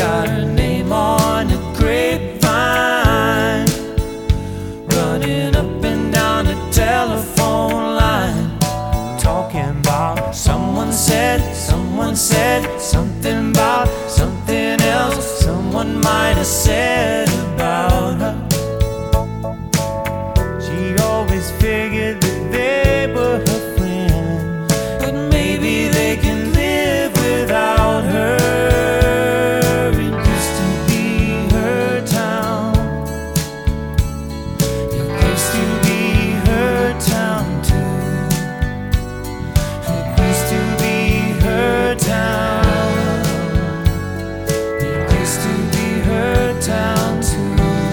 got her name on a grapevine, running up and down the telephone line, talking about someone said something about something else someone might have said about her. She always figured that they were her friends, but maybe they can live without her. It used to be her town. It used to be her town too. It used to be her town. It used to be her town too.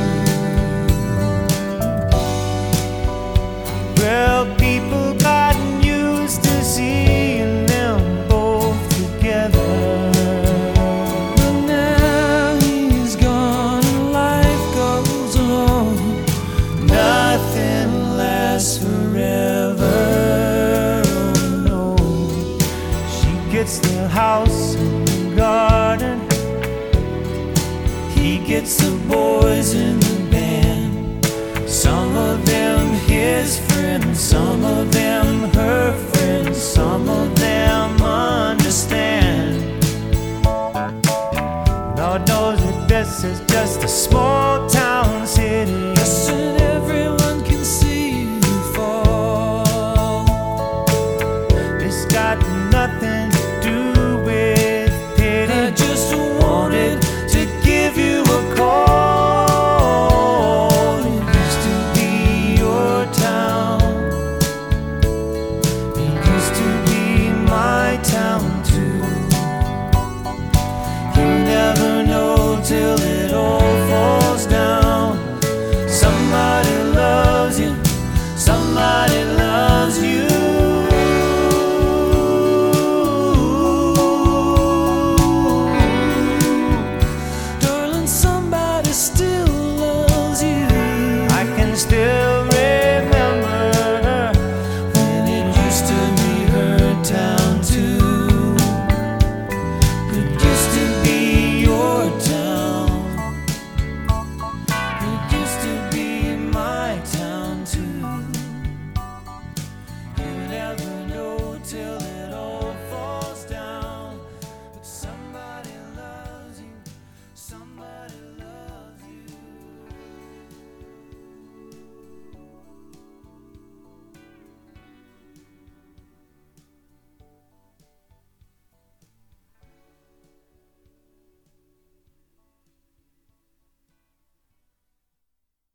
Well, people gotten used to seeing them both together, but now he's gone and life goes on. Nothing lasts forever. Oh no. She gets the house and the garden, he gets the boys in the band. Some of them his friends, some of them her friends, some of them understand. Lord knows that this is just a small town city. Yes, it is.